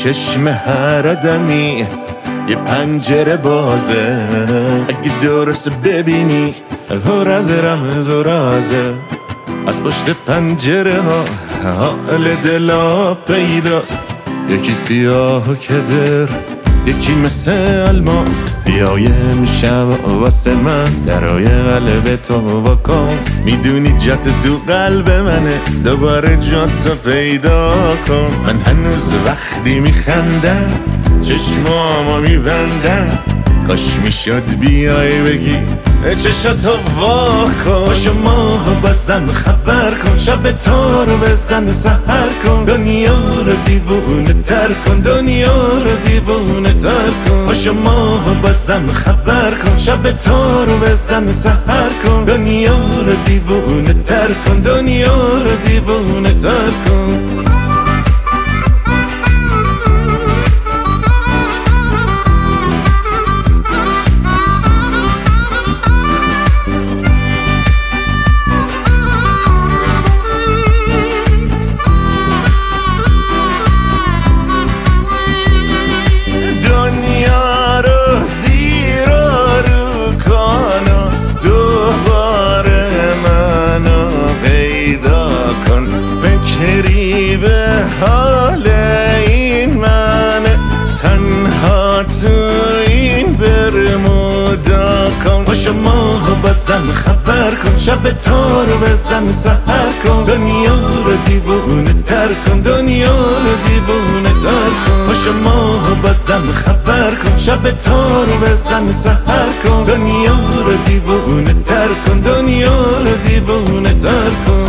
چشم هر آدمی یه پنجره بازه، اگه درست ببینی پر از رمز و رازه. از پشت پنجره ها حال دلا پیداست، یکی سیاه و کدر، یکی مثل الماس. بیایم شب واسه من درای قلب تو واکن، میدونی جات تو قلب منه، دوباره جاتو پیدا کن. من هنوز وقتی میخندم چشمامو میبندم، کاش میشد بیای بگی چشاتو واکن. پاشو ماهو بزن خبر کن، شب تو رو بزن سحر کن، دنیا رو دیوونه تر کن، دنیا رو دیوونه تر کن. پاشو ماهو بزن خبر کن، شب تو رو بزن سحر کن، دنیا رو دیوونه تر کن، دنیا رو دیوونه تر کن. فکری به حال این منه، تنها تو این برمودا کن. پاشو ماهو بزن خبر کن، شب تو رو بزن سحر کن، دنیا رو دیوونه تر کن، دنیا رو دیوونه تر کن. پاشو ماهو بزن خبر کن، شب تو رو بزن سحر کن، دنیا رو دیوونه تر کن، دنیا رو دیوونه تر کن.